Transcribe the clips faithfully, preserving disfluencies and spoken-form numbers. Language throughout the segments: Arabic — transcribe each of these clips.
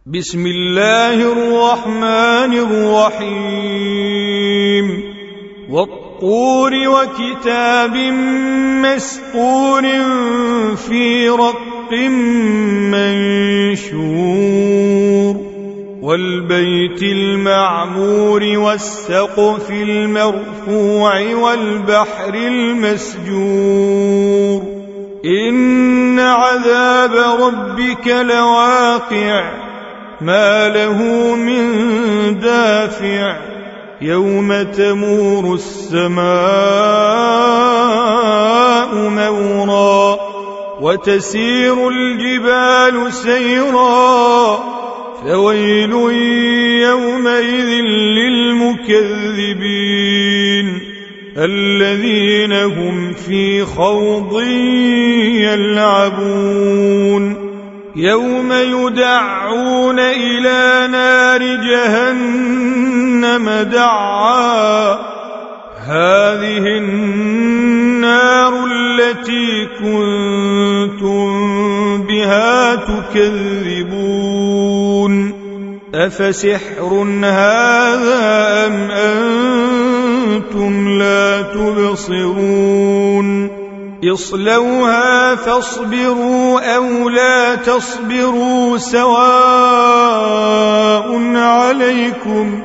بسم الله الرحمن الرحيم والطور وكتاب مسطور في رق منشور والبيت المعمور والسقف المرفوع والبحر المسجور إن عذاب ربك لواقع ما له من دافع يوم تمور السماء مورا وتسير الجبال سيرا فويل يومئذ للمكذبين الذين هم في خوض يلعبون يوم يدعون إلى نار جهنم دعا هذه النار التي كنتم بها تكذبون أفسحر هذا أم أنتم لا تبصرون اصلوها فاصبروا أو لا تصبروا سواء عليكم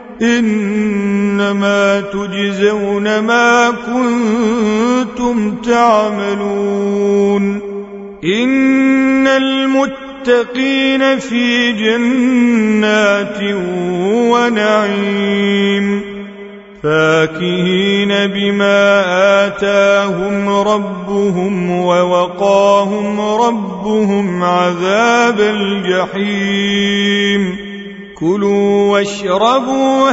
إنما تجزون ما كنتم تعملون إن المتقين في جنات ونعيم فاكهين بما آتاهم ربهم ووقاهم ربهم عذاب الجحيم كلوا واشربوا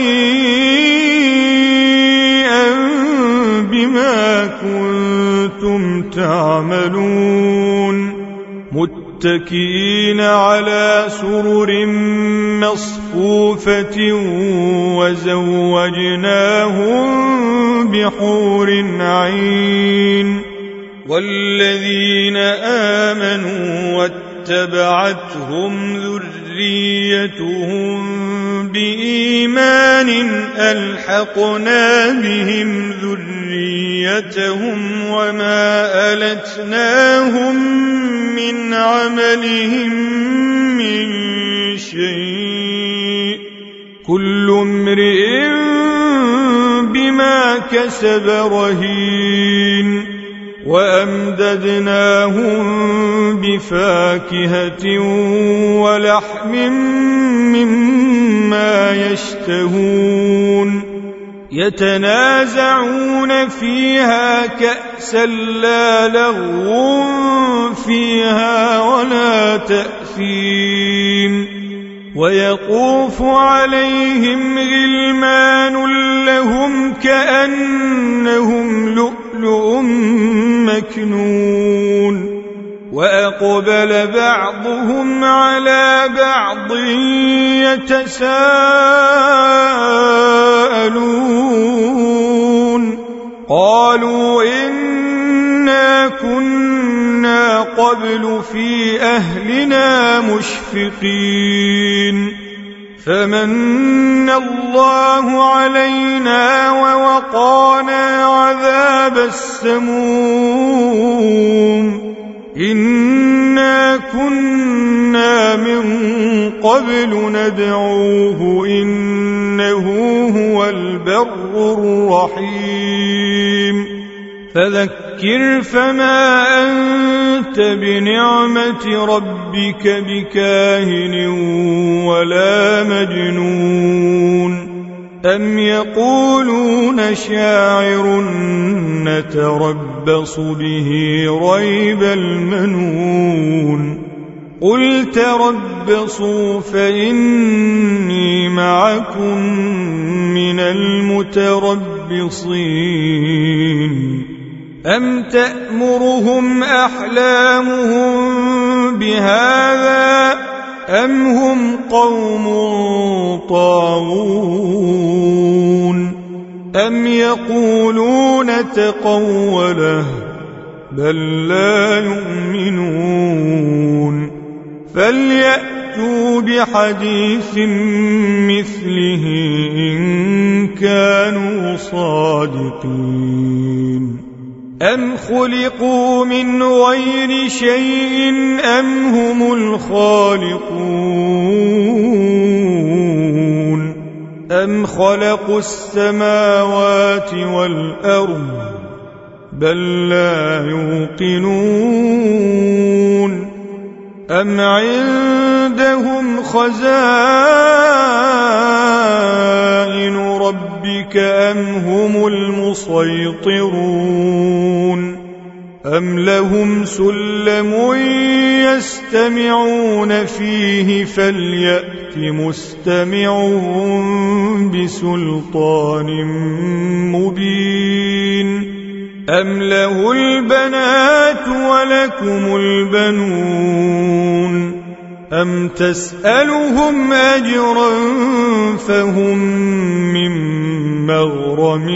هنيئا بما كنتم تعملون متكئين على سرر مصفوفة وزوجناهم بحور عين والذين آمنوا واتبعتهم ذريتهم بإيمان ألحقنا بهم ذريتهم وما ألتناهم من عملهم من شيء كل امرئ بما كسب رهين وأمددناهم بفاكهة ولحم مما يشتهون يتنازعون فيها كأسا لا لغو فيها ولا تأثيم ويطوف عليهم غلمان لهم كأنهم لؤلؤ مكنون وأقبل بعضهم على بعض يتساءلون قالوا إنا كنا قبل في أهلنا مشفقين فمن الله علينا ووقانا عذاب السموم إنا كنا من قبل ندعوه إنه هو البر الرحيم فذكر فما أنت بنعمة ربك بكاهن ولا مجنون أم يقولون شاعر نتربص به ريب المنون قل تربصوا فإني معكم من المتربصين أم تأمرهم أحلامهم بهذا أم هم قوم طاغون أم يقولون تقوله بل لا يؤمنون فليأت فليأتوا بحديث مثله إن كانوا صادقين أم خلقوا من غير شيء أم هم الخالقون أم خلقوا السماوات والأرض بل لا يوقنون أم عندهم خزائن ربك أم هم المسيطرون أم لهم سلم يستمعون فيه فليأت مستمعهم بسلطان مبين أم له البنات ولكم البنون أم تسألهم أجرا فهم من مغرم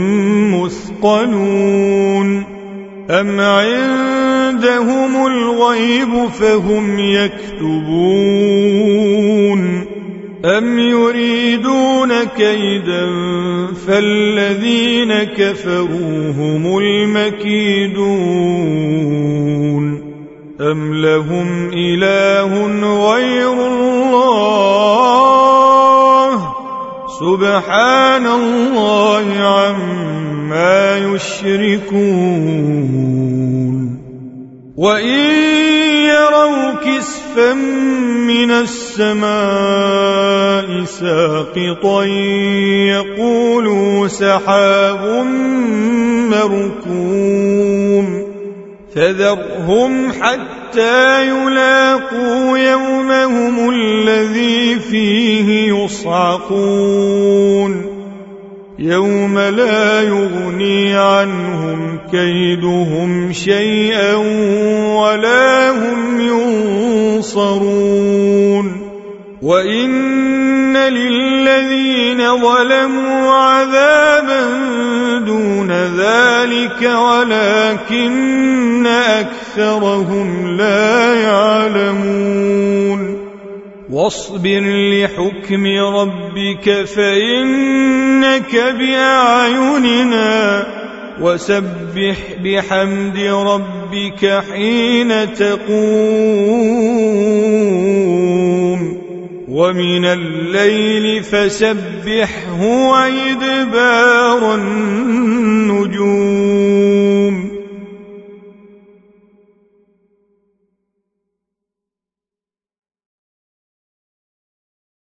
مثقلون أم عندهم الغيب فهم يكتبون أم يريدون كيدا فالذين كفروا هم المكيدون أم لهم إله غير الله سبحان الله عما يشركون وإن يروا كسفا من السماء ساقطا يقولوا سحاب مركوم فذرهم حتى يلاقوا يومهم الذي فيه يصعقون يوم لا يغني عنهم كيدهم شيئا ولا هم ينصرون وإن للذين ظلموا عذابا دون ذلك ولكن أكثرهم لا يعلمون واصبر لحكم ربك فإنك بأعيننا وسبح بحمد ربك حين تقوم ومن الليل فسبحه وإدبار النجوم